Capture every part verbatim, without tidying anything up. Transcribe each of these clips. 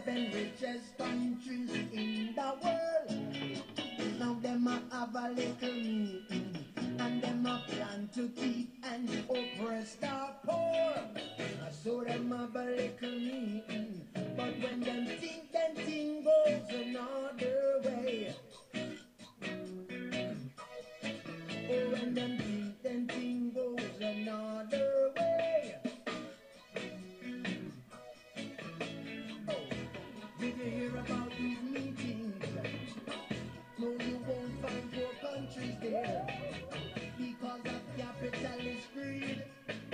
seven richest countries in the world. Now them a have a little meeting, and them a plan to keep and oppress the poor. So them have a little meeting, but when them think, then thing goes another way. Oh, when them think, then thing goes another way. Oh, did you hear about these meetings? No, you won't find poor countries there because of capitalist greed.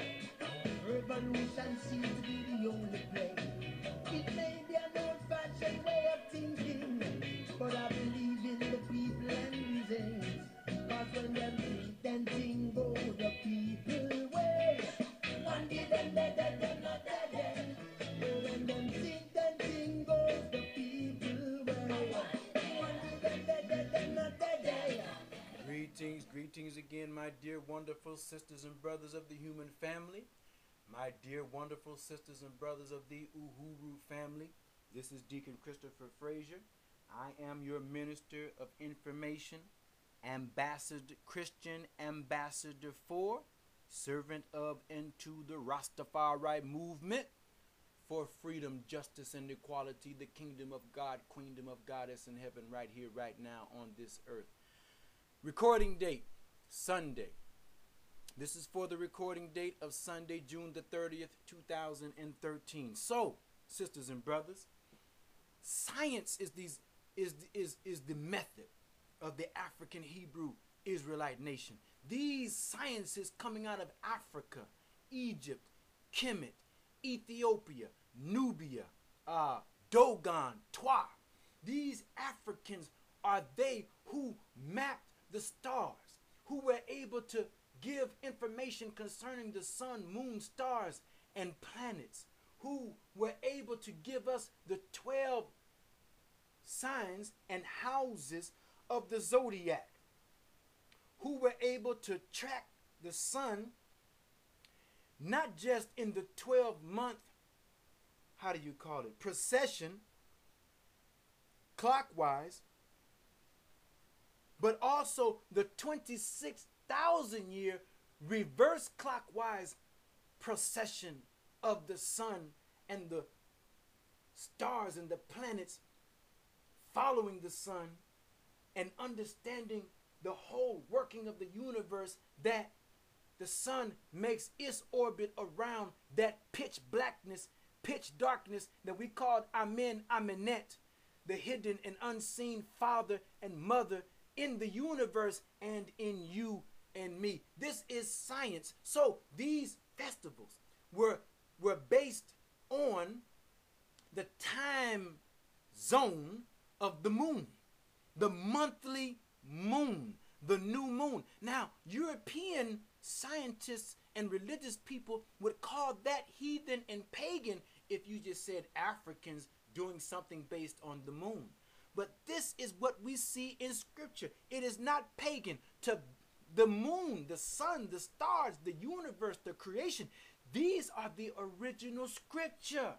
Revolution seems to be the only play. It may be an old-fashioned way of thinking, but I believe in the people and reasons. Cause when them think, then thing go the people way. One day them dead, dead, them not dead, dead. Oh, when them think, then thing goes the people way. One day them dead, dead, them not dead, dead. Greetings, greetings again, my dear wonderful sisters and brothers of the human family. My dear wonderful sisters and brothers of the Uhuru family. This is Deacon Christopher Frazier. I am your minister of information, ambassador, Christian ambassador for, servant of and to the Rastafari movement for freedom, justice, and equality, the kingdom of God, queendom of goddess in heaven, right here, right now on this earth. Recording date, Sunday. This is for the recording date of Sunday, June the thirtieth, two thousand thirteen. So, sisters and brothers, science is these is is is the method of the African Hebrew Israelite nation. These sciences coming out of Africa, Egypt, Kemet, Ethiopia, Nubia, uh, Dogon, Twa. These Africans are they who mapped the stars, who were able to give information concerning the sun, moon, stars, and planets, who were able to give us the twelve signs and houses of the zodiac, who were able to track the sun not just in the twelve month, how do you call it, procession, clockwise, but also the twenty-six thousand year reverse clockwise procession of the sun and the stars and the planets following the sun, and understanding the whole working of the universe, that the sun makes its orbit around that pitch blackness, pitch darkness that we called Amen, Amenet, the hidden and unseen father and mother in the universe and in you and me. This is science. So these festivals were were based on the time zone of the moon, the monthly moon, the new moon. Now, European scientists and religious people would call that heathen and pagan if you just said Africans doing something based on the moon. But this is what we see in scripture. It is not pagan. To the moon, the sun, the stars, the universe, the creation, these are the original scripture.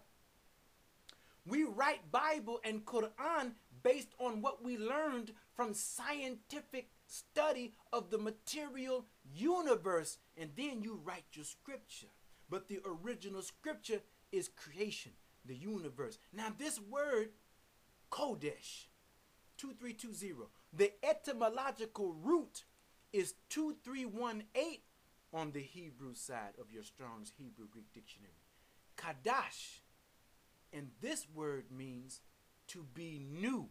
We write Bible and Quran based on what we learned from scientific study of the material universe, and then you write your scripture. But the original scripture is creation, the universe. Now this word, Kodesh, two three two zero, the etymological root is two three one eight on the Hebrew side of your Strong's Hebrew Greek dictionary. Kadash, and this word means to be new,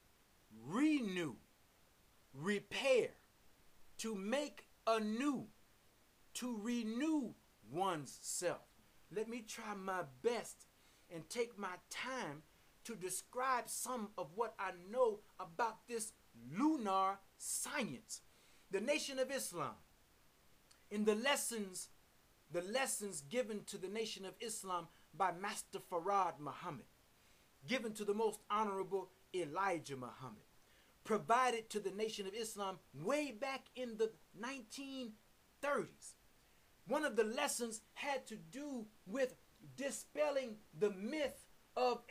renew, repair, to make anew, to renew one's self. Let me try my best and take my time to describe some of what I know about this lunar science. The Nation of Islam, in the lessons, the lessons given to the Nation of Islam by Master Farad Muhammad, given to the most honorable Elijah Muhammad, provided to the Nation of Islam way back in the nineteen thirties. One of the lessons had to do with dispelling the myth of a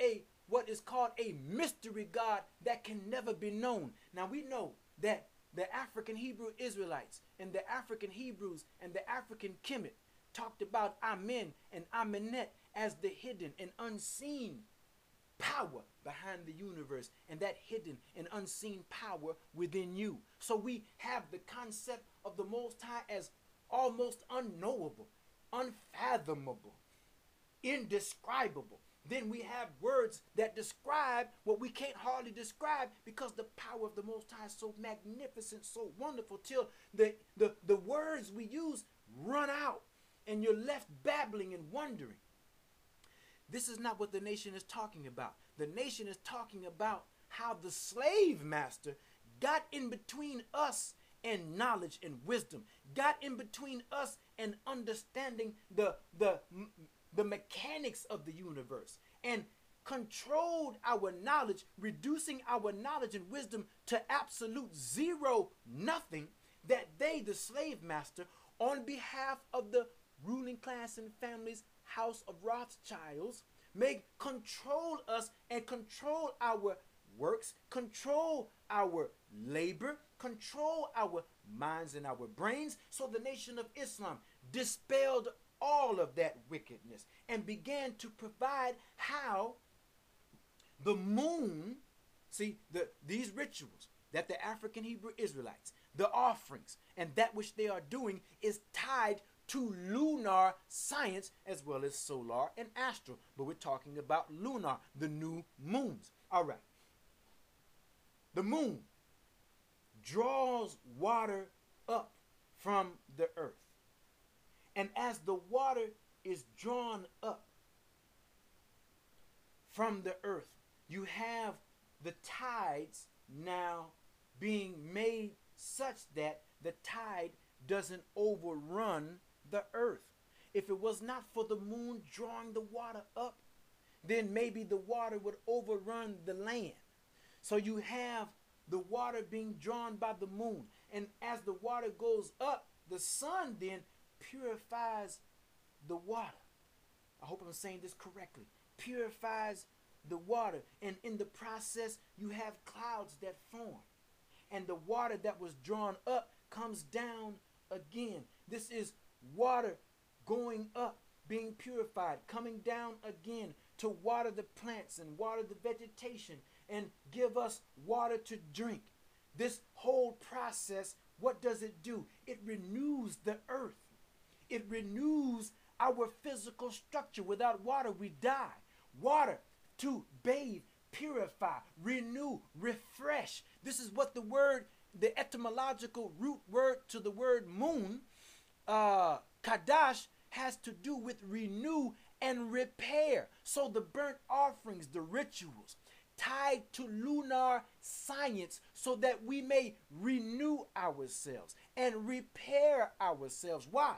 what is called a mystery God that can never be known. Now we know that the African Hebrew Israelites and the African Hebrews and the African Kemet talked about Amen and Amenet as the hidden and unseen power behind the universe, and that hidden and unseen power within you. So we have the concept of the Most High as almost unknowable, unfathomable, indescribable. Then we have words that describe what we can't hardly describe, because the power of the Most High is so magnificent, so wonderful, till the, the, the words we use run out and you're left babbling and wondering. This is not what the nation is talking about. The nation is talking about how the slave master got in between us and knowledge and wisdom, got in between us and understanding the, the, the mechanics of the universe, and controlled our knowledge, reducing our knowledge and wisdom to absolute zero, nothing, that they, the slave master, on behalf of the ruling class and families, House of Rothschilds, may control us and control our works, control our labor, control our minds and our brains. So the Nation of Islam dispelled all of that wickedness and began to provide how the moon, see, the these rituals that the African Hebrew Israelites, the offerings, and that which they are doing is tied to lunar science as well as solar and astral. But we're talking about lunar, the new moons. All right. The moon draws water up from the earth. And as the water is drawn up from the earth, you have the tides now being made such that the tide doesn't overrun the earth. If it was not for the moon drawing the water up, then maybe the water would overrun the land. So you have the water being drawn by the moon. And as the water goes up, the sun then purifies the water. I hope I'm saying this correctly. Purifies the water. And in the process, you have clouds that form. And the water that was drawn up comes down again. This is water going up, being purified, coming down again to water the plants and water the vegetation and give us water to drink. This whole process, what does it do? It renews the earth. It renews our physical structure. Without water, we die. Water to bathe, purify, renew, refresh. This is what the word, the etymological root word to the word moon, uh, Kadash, has to do with renew and repair. So the burnt offerings, the rituals, tied to lunar science, so that we may renew ourselves and repair ourselves. Why?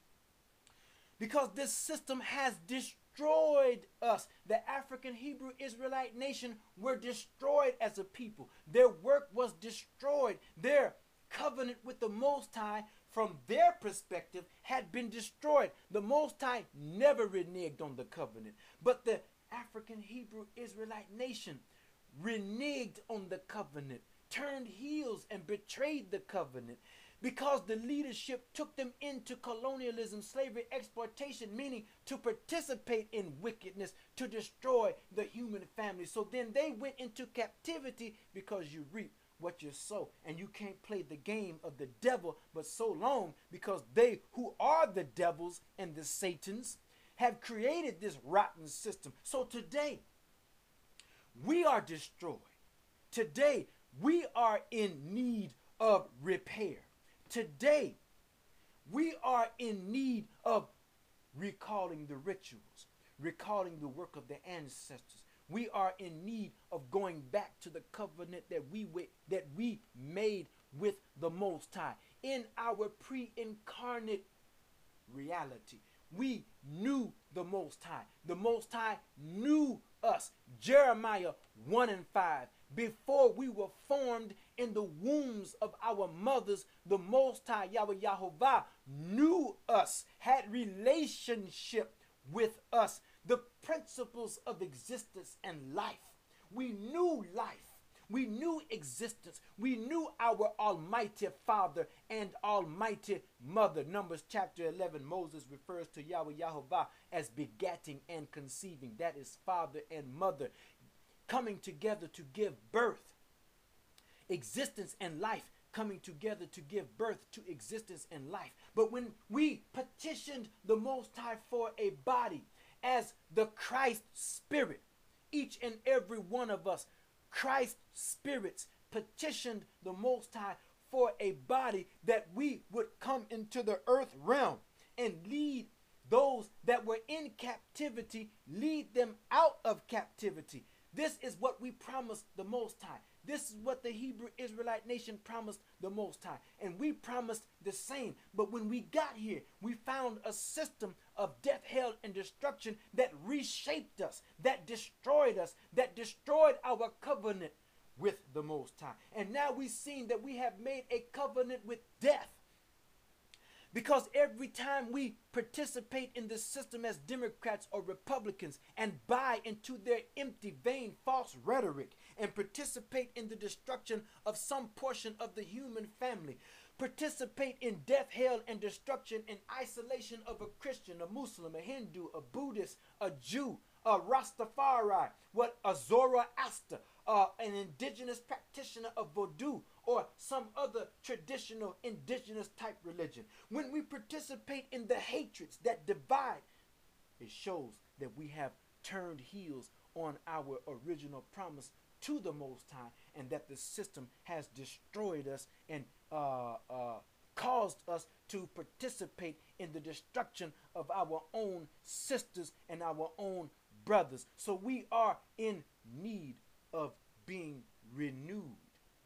Because this system has destroyed us. The African Hebrew Israelite nation were destroyed as a people. Their work was destroyed. Their covenant with the Most High, from their perspective, had been destroyed. The Most High never reneged on the covenant, but the African Hebrew Israelite nation reneged on the covenant, turned heels and betrayed the covenant, because the leadership took them into colonialism, slavery, exploitation, meaning to participate in wickedness, to destroy the human family. So then they went into captivity, because you reap what you sow, and you can't play the game of the devil but so long, because they who are the devils and the Satans have created this rotten system. So today we are destroyed. Today we are in need of repair. Today we are in need of recalling the rituals, recalling the work of the ancestors. We are in need of going back to the covenant that we that we made with the Most High. In our pre-incarnate reality, we knew the Most High. The Most High knew us. Jeremiah one and five. Before we were formed in the wombs of our mothers, the Most High, Yahweh Yahovah, knew us, had relationship with us. the principles of existence and life. We knew life. We knew existence. We knew our Almighty Father and Almighty Mother. Numbers chapter eleven, Moses refers to Yahweh Yahovah as begatting and conceiving. That is father and mother coming together to give birth. Existence and life coming together to give birth to existence and life. But when we petitioned the Most High for a body as the Christ Spirit, each and every one of us, Christ spirits, petitioned the Most High for a body that we would come into the earth realm and lead those that were in captivity, lead them out of captivity. This is what we promised the Most High. This is what the Hebrew Israelite nation promised the Most High. And we promised the same. But when we got here, we found a system of death, hell, and destruction that reshaped us, that destroyed us, that destroyed our covenant with the Most High. And now we've seen that we have made a covenant with death. Because every time we participate in this system as Democrats or Republicans and buy into their empty, vain, false rhetoric and participate in the destruction of some portion of the human family, participate in death, hell, and destruction and isolation of a Christian, a Muslim, a Hindu, a Buddhist, a Jew, a Rastafari, what a Zoroaster, uh, an indigenous practitioner of Vodou, or some other traditional indigenous type religion. When we participate in the hatreds that divide, it shows that we have turned heels on our original promise to the Most High, and that the system has destroyed us and uh, uh, caused us to participate in the destruction of our own sisters and our own brothers. So we are in need of being renewed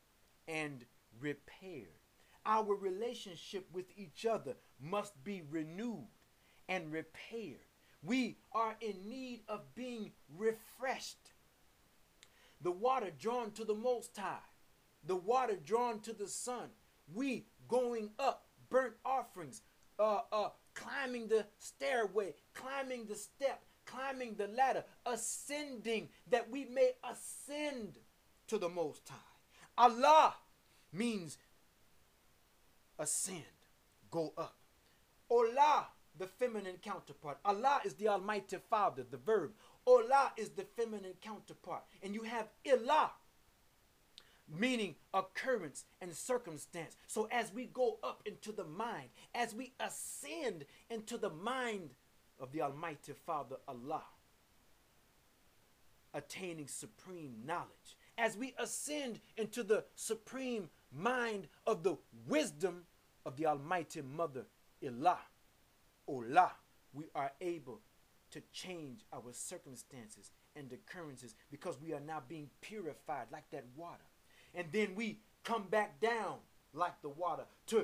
and repaired. Our relationship with each other must be renewed and repaired. We are in need of being refreshed. The water drawn to the Most High, the water drawn to the sun. We going up, burnt offerings, uh, uh, climbing the stairway, climbing the step, climbing the ladder, ascending, that we may ascend to the Most High. Allah means ascend, go up. Olah, the feminine counterpart. Allah is the Almighty Father, the verb. Olah is the feminine counterpart. And you have Ilah, meaning occurrence and circumstance. So as we go up into the mind, as we ascend into the mind of the Almighty Father, Allah, attaining supreme knowledge, as we ascend into the supreme mind of the wisdom of the Almighty Mother, Ilah, Olah, we are able to change our circumstances and occurrences, because we are now being purified like that water. And then we come back down like the water to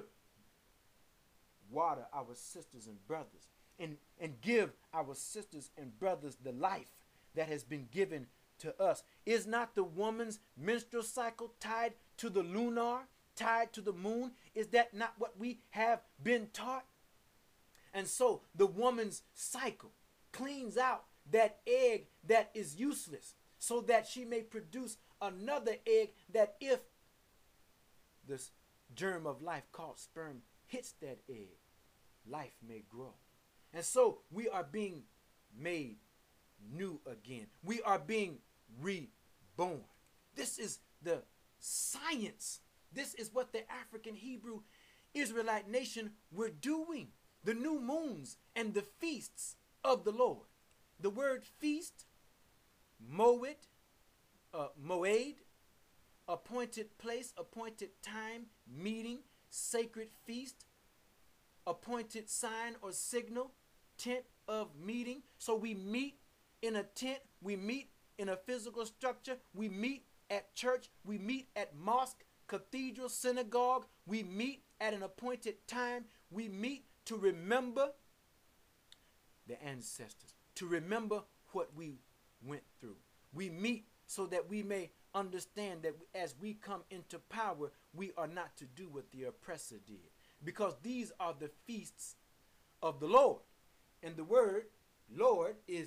water our sisters and brothers, and, and give our sisters and brothers the life that has been given to us. Is not the woman's menstrual cycle tied to the lunar, tied to the moon? Is that not what we have been taught? And so the woman's cycle cleans out that egg that is useless, so that she may produce another egg that, if this germ of life called sperm hits that egg, life may grow. And so we are being made new again. We are being reborn. This is the science. This is what the African Hebrew Israelite nation were doing. The new moons and the feasts of the Lord. The word feast, moed, uh, moed, appointed place, appointed time, meeting, sacred feast, appointed sign or signal, tent of meeting. So we meet in a tent, we meet in a physical structure, we meet at church, we meet at mosque, cathedral, synagogue, we meet at an appointed time, we meet to remember the ancestors, to remember what we went through. We meet so that we may understand that as we come into power, we are not to do what the oppressor did, because these are the feasts of the Lord. And the word Lord is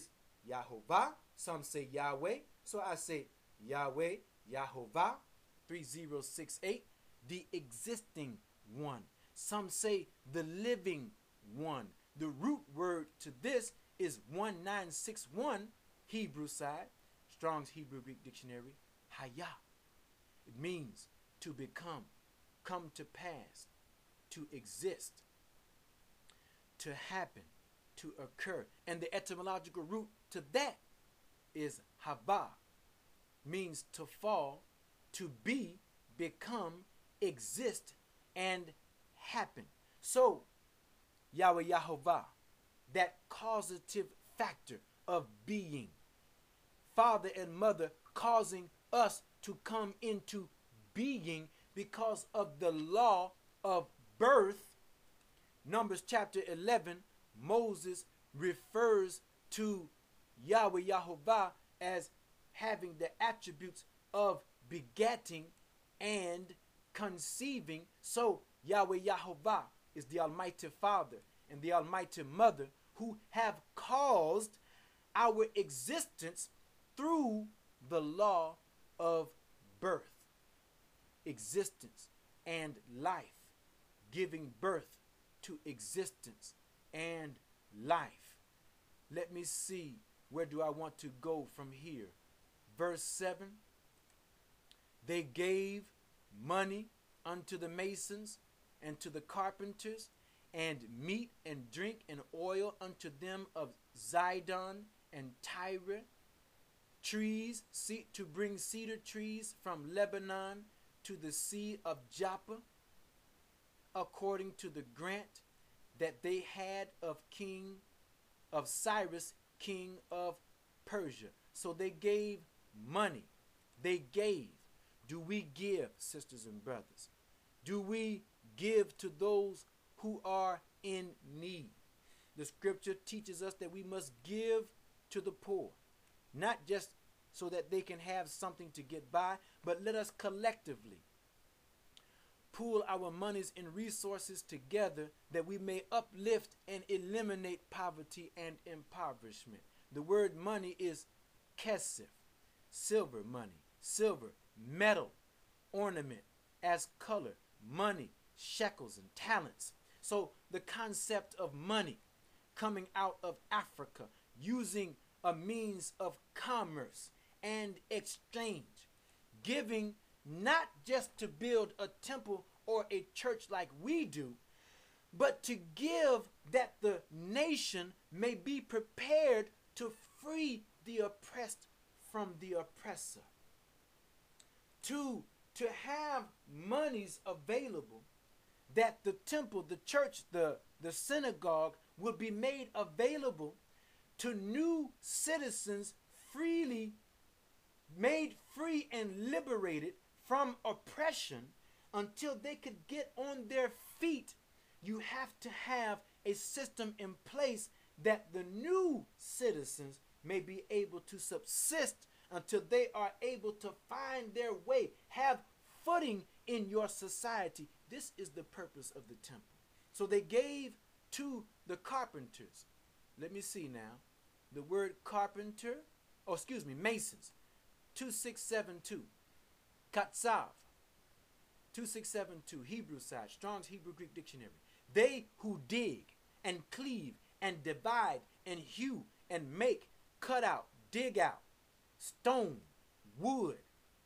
Yahovah. Some say Yahweh. So I say Yahweh, Yahovah, three zero six eight, the existing one. Some say the living one. The root word to this is one nine six one, Hebrew side, Strong's Hebrew Greek Dictionary, Hayah. It means to become, come to pass, to exist, to happen, to occur. And the etymological root to that is Haba, means to fall, to be, become, exist, and happen. So, Yahweh Yahovah, that causative factor of being, father and mother causing us to come into being because of the law of birth. Numbers chapter eleven, Moses refers to Yahweh Yahovah as having the attributes of begetting and conceiving. So Yahweh Yahovah is the Almighty Father and the Almighty Mother who have caused our existence through the law of birth, existence and life, giving birth to existence and life. Let me see, where do I want to go from here? Verse seven, they gave money unto the masons and to the carpenters, and meat and drink and oil unto them of Zidon and Tyre, trees to bring cedar trees from Lebanon to the sea of Joppa, according to the grant that they had of King of Cyrus, king of Persia. So they gave money. They gave. Do we give, sisters and brothers? Do we give to those who are in need? The scripture teaches us that we must give to the poor, not just so that they can have something to get by, but let us collectively pool our monies and resources together that we may uplift and eliminate poverty and impoverishment. The word money is kesef, silver money, silver, metal, ornament, as color, money, shekels, and talents. So the concept of money coming out of Africa, using a means of commerce and exchange, giving not just to build a temple or a church like we do, but to give that the nation may be prepared to free the oppressed from the oppressor. To, to have monies available that the temple, the church, the, the synagogue would be made available to new citizens, freely made free and liberated from oppression until they could get on their feet. You have to have a system in place that the new citizens may be able to subsist until they are able to find their way, have footing in your society. This is the purpose of the temple. So they gave to the carpenters. Let me see now. The word carpenter, oh, excuse me, masons, two six seven two. Katsav, two six seven two, Hebrew side, Strong's Hebrew Greek Dictionary. They who dig and cleave and divide and hew and make, cut out, dig out, stone, wood,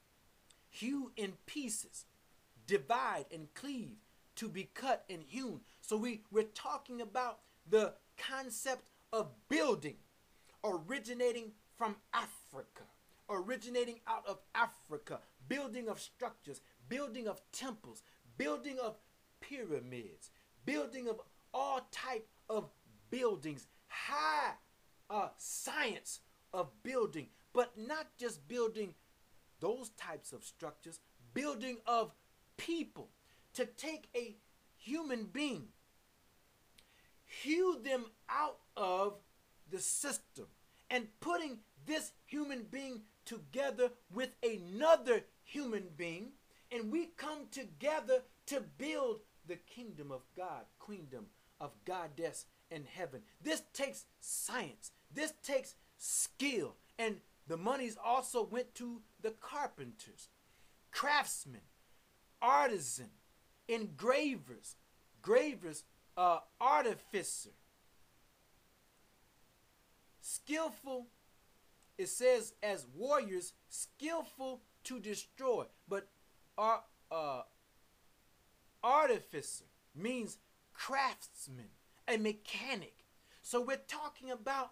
hew in pieces, divide and cleave, to be cut and hewn. So we, we're talking about the concept of building, originating from Africa, originating out of Africa, building of structures, building of temples, building of pyramids, building of all type of buildings, high uh, science of building, but not just building those types of structures, building of people, to take a human being, hew them out of the system, and putting this human being together with another human being, and we come together to build the kingdom of God, queendom of Goddess in heaven. This takes science. This takes skill. And the monies also went to the carpenters, craftsmen, artisan, engravers, gravers, uh, artificer, skillful. It says as warriors, skillful to destroy. But our uh, artificer means craftsman, a mechanic. So we're talking about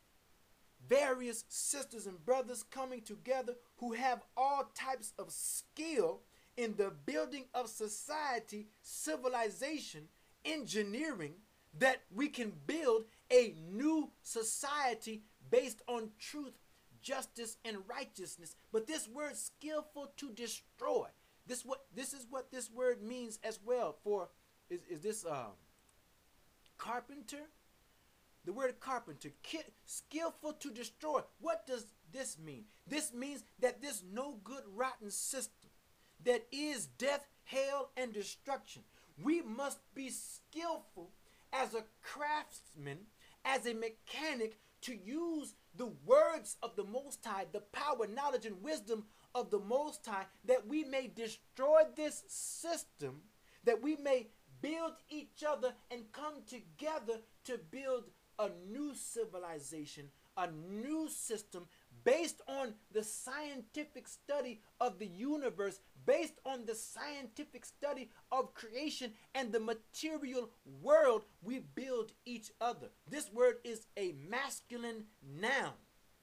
various sisters and brothers coming together who have all types of skill in the building of society, civilization, engineering, that we can build a new society based on truth, justice, and righteousness. But this word skillful to destroy, this what this is what this word means as well. For is, is this um carpenter? The word carpenter, ki- skillful to destroy. What does this mean? This means that this no good rotten system that is death, hell, and destruction, we must be skillful as a craftsman, as a mechanic, to use the words of the Most High, the power, knowledge, and wisdom of the Most High, that we may destroy this system, that we may build each other and come together to build a new civilization, a new system based on the scientific study of the universe, based on the scientific study of creation and the material world. We build each other. This word is a masculine noun.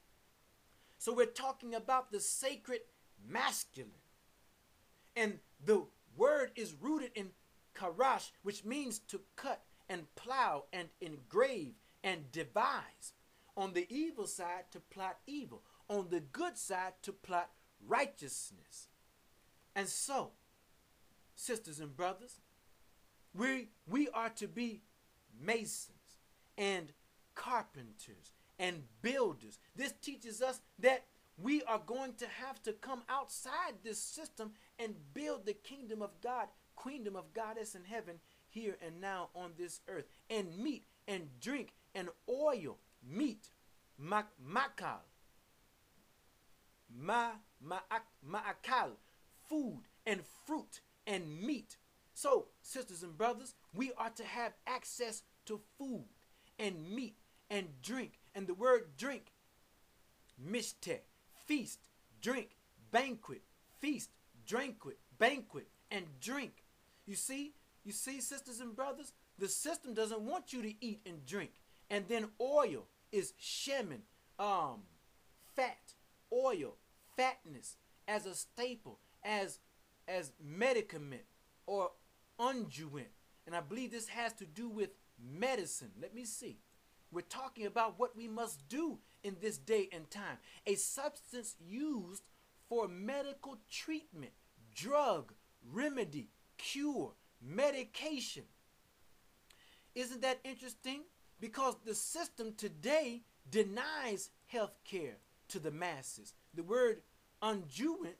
So we're talking about the sacred masculine. And the word is rooted in karash, which means to cut and plow and engrave and devise. On the evil side, to plot evil. On the good side, to plot righteousness. And so, sisters and brothers, we, we are to be masons and carpenters and builders. This teaches us that we are going to have to come outside this system and build the kingdom of God, queendom of Goddess in heaven, here and now on this earth, and meat and drink and oil, meat, ma, makal, ma, ma, ma'akal, food and fruit and meat. So, sisters and brothers, we are to have access to food and meat and drink. And the word drink, mishte, feast, drink, banquet, feast, banquet, banquet, and drink. You see, you see, sisters and brothers, the system doesn't want you to eat and drink. And then oil is shemen, um, fat, oil, fatness, as a staple, as as medicament or unguent. And I believe this has to do with medicine. Let me see. We're talking about what we must do in this day and time. A substance used for medical treatment, drug, remedy, cure, medication. Isn't that interesting? Because the system today denies health care to the masses. The word unguent,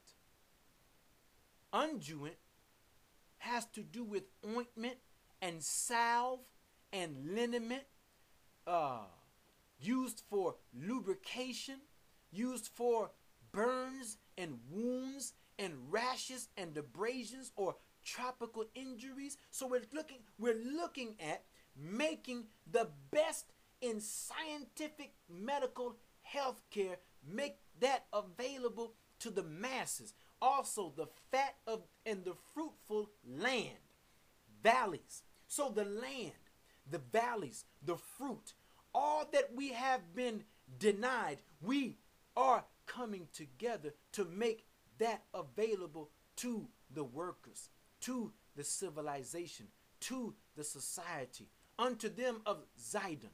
unguent has to do with ointment and salve and liniment, uh, used for lubrication, used for burns and wounds and rashes and abrasions or tropical injuries. So we're looking, we're looking at making the best in scientific medical health care, make that available to the masses. Also the fat of and the fruitful land, valleys. So the land, the valleys, the fruit, all that we have been denied, we are coming together to make that available to the workers, to the civilization, to the society, unto them of Zidon.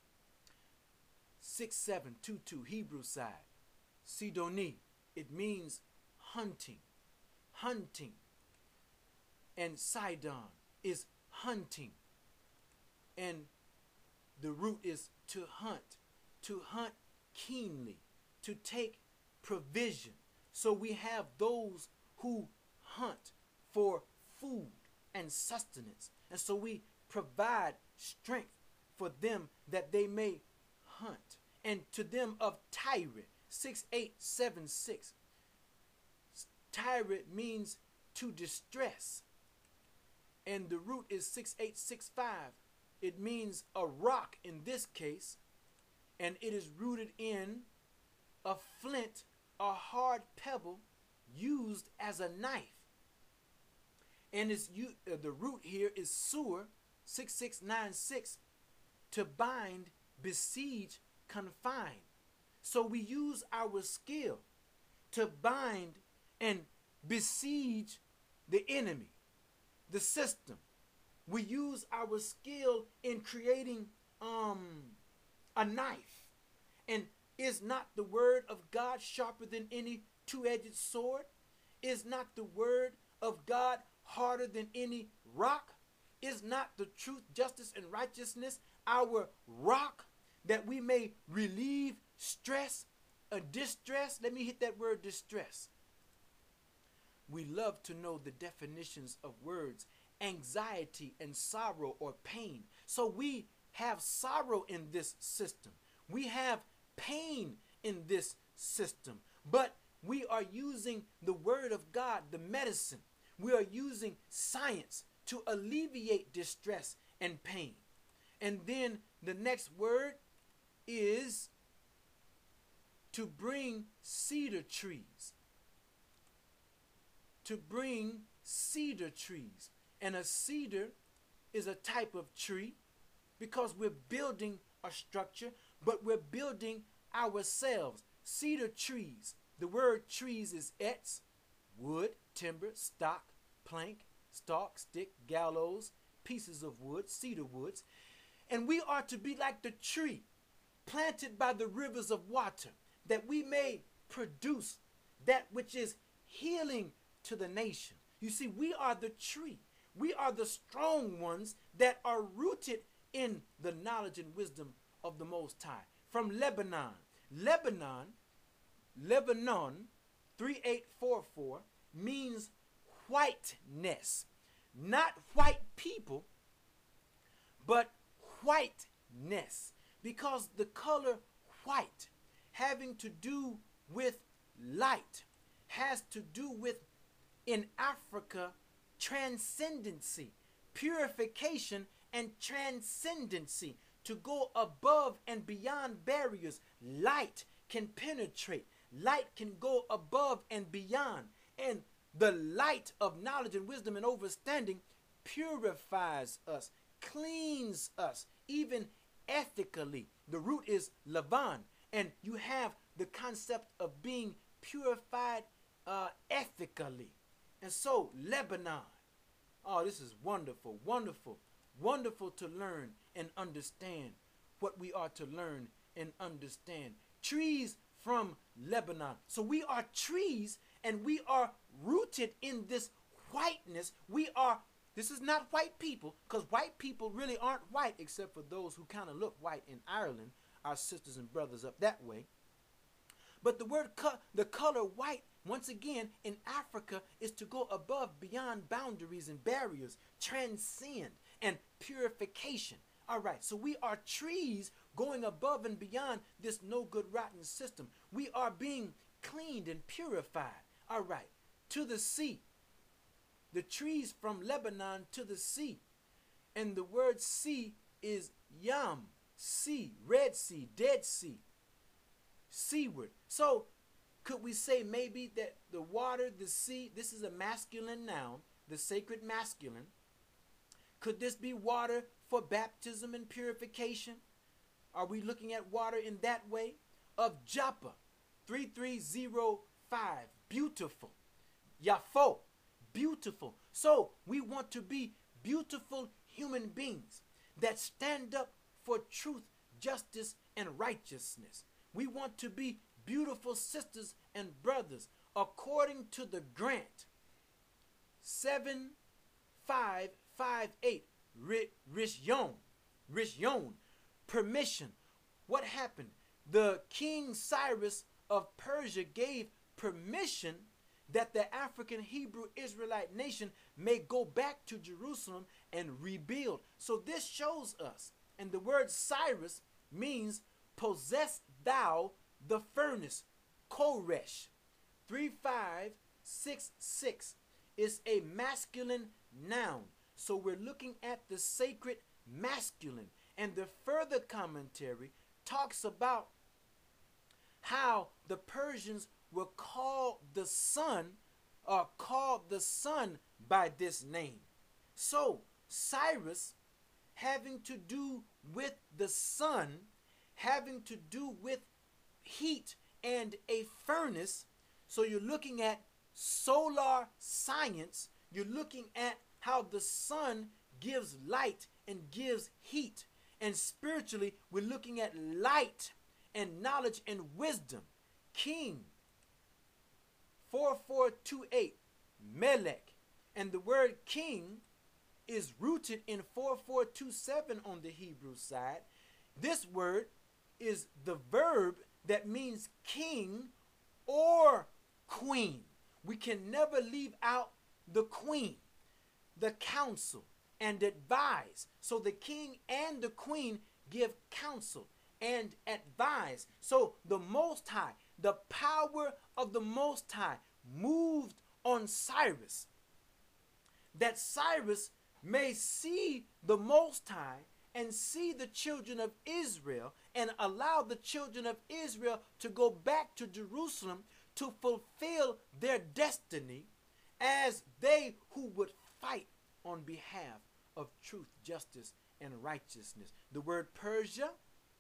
six seven two two Hebrew side, Sidoni, it means hunting, hunting. And Sidon is hunting. And the root is to hunt, to hunt keenly, to take provision. So we have those who hunt for food and sustenance. And so we provide strength for them that they may hunt and to them of Tyre, six eight seven six. Tyre means to distress, and the root is six eight six five. It means a rock in this case, and it is rooted in a flint, a hard pebble used as a knife. And it's, you, uh, the root here is Sur, six six nine six, to bind, besiege, confine. So we use our skill to bind and besiege the enemy, the system. We use our skill in creating um, a knife. And is not the word of God sharper than any two-edged sword? Is not the word of God harder than any rock? Is not the truth, justice, and righteousness our rock, that we may relieve stress, a distress? Let me hit that word, distress. We love to know the definitions of words, anxiety and sorrow or pain. So we have sorrow in this system. We have pain in this system. But we are using the word of God, the medicine. We are using science to alleviate distress and pain. And then the next word is to bring cedar trees. To bring cedar trees. And a cedar is a type of tree because we're building a structure, but we're building ourselves. Cedar trees. The word trees is etz, wood, timber, stock, plank, stalk, stick, gallows, pieces of wood, cedar woods. And we are to be like the tree planted by the rivers of water, that we may produce that which is healing to the nation. You see, we are the tree. We are the strong ones that are rooted in the knowledge and wisdom of the Most High. From Lebanon. Lebanon, Lebanon, three eight four four, means whiteness. Not white people, but whiteness. Because the color white, having to do with light, has to do with, in Africa, transcendency, purification, and transcendency. To go above and beyond barriers. Light can penetrate. Light can go above and beyond. And the light of knowledge and wisdom and understanding purifies us, cleans us, even ethically. The root is Lavan, and you have the concept of being purified uh, ethically. And so, Lebanon. Oh, this is wonderful, wonderful, wonderful to learn and understand what we are to learn and understand. Trees from Lebanon. So we are trees, and we are rooted in this whiteness. We are, this is not white people, because white people really aren't white, except for those who kind of look white in Ireland, our sisters and brothers up that way. But the word, co- the color white, once again, in Africa, is to go above, beyond boundaries and barriers, transcend, and purification. All right, so we are trees going above and beyond this no good, rotten system. We are being cleaned and purified. All right, to the sea. The trees from Lebanon to the sea. And the word sea is Yam, sea, Red Sea, Dead Sea, seaward. So could we say maybe that the water, the sea, this is a masculine noun, the sacred masculine. Could this be water for baptism and purification? Are we looking at water in that way? Of Joppa, three three zero five, beautiful. Yafo, beautiful. So we want to be beautiful human beings that stand up for truth, justice, and righteousness. We want to be beautiful sisters and brothers according to the grant. seven five five eight, Rishyon, Rishyon, permission. What happened? The King Cyrus of Persia gave permission that the African Hebrew Israelite nation may go back to Jerusalem and rebuild. So this shows us, and the word Cyrus means possess thou the furnace. Koresh. three five six six is a masculine noun. So we're looking at the sacred masculine. And the further commentary talks about how the Persians were called the sun, or called the sun by this name. So Cyrus, having to do with the sun, having to do with heat and a furnace. So you're looking at solar science. You're looking at how the sun gives light and gives heat. And spiritually, we're looking at light and knowledge and wisdom. King, four four two eight, Melech. And the word king is rooted in four four two seven on the Hebrew side. This word is the verb that means king or queen. We can never leave out the queen, the counsel, and advise. So the king and the queen give counsel and advise. So the Most High, the power of the Most High moved on Cyrus, that Cyrus may see the Most High and see the children of Israel, and allow the children of Israel to go back to Jerusalem to fulfill their destiny as they who would fight on behalf of truth, justice, and righteousness. The word Persia,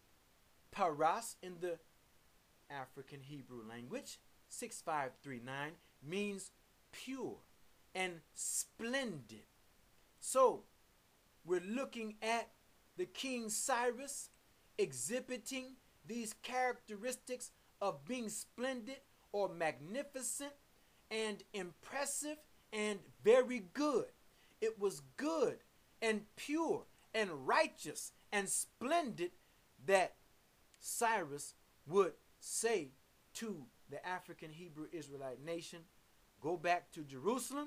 Paras, in the African Hebrew language, six five three nine, means pure and splendid. So we're looking at the King Cyrus exhibiting these characteristics of being splendid or magnificent and impressive and very good. It was good and pure and righteous and splendid that Cyrus would say to the African Hebrew Israelite nation, go back to Jerusalem,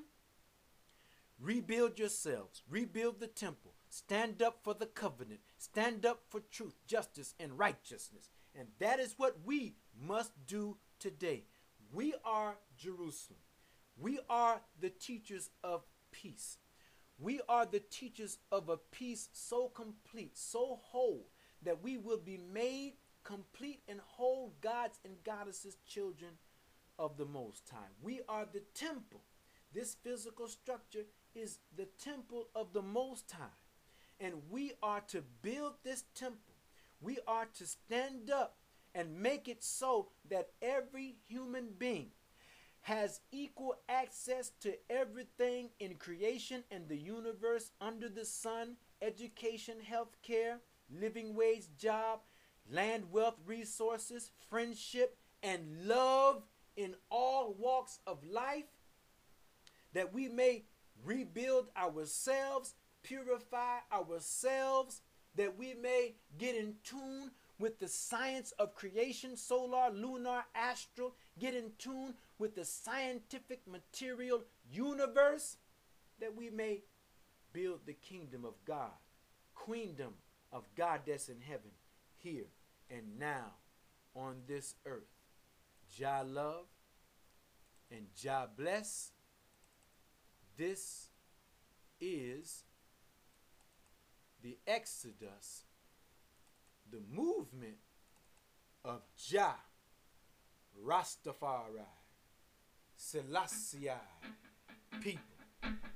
rebuild yourselves, rebuild the temple, stand up for the covenant, stand up for truth, justice, and righteousness. And that is what we must do today. We are Jerusalem. We are the teachers of peace. We are the teachers of a peace so complete, so whole, that we will be made complete and whole gods and goddesses, children of the Most High. We are the temple. This physical structure is the temple of the Most High. And we are to build this temple. We are to stand up and make it so that every human being has equal access to everything in creation and the universe under the sun: education, health care, living wage job, land, wealth, resources, friendship, and love in all walks of life, that we may rebuild ourselves, purify ourselves, that we may get in tune with the science of creation, solar, lunar, astral, get in tune with the scientific material universe, that we may build the kingdom of God, queendom of God that's in heaven, here and now on this earth. Jah love and Jah bless. This is the Exodus, the movement of Jah Rastafari Selassie people.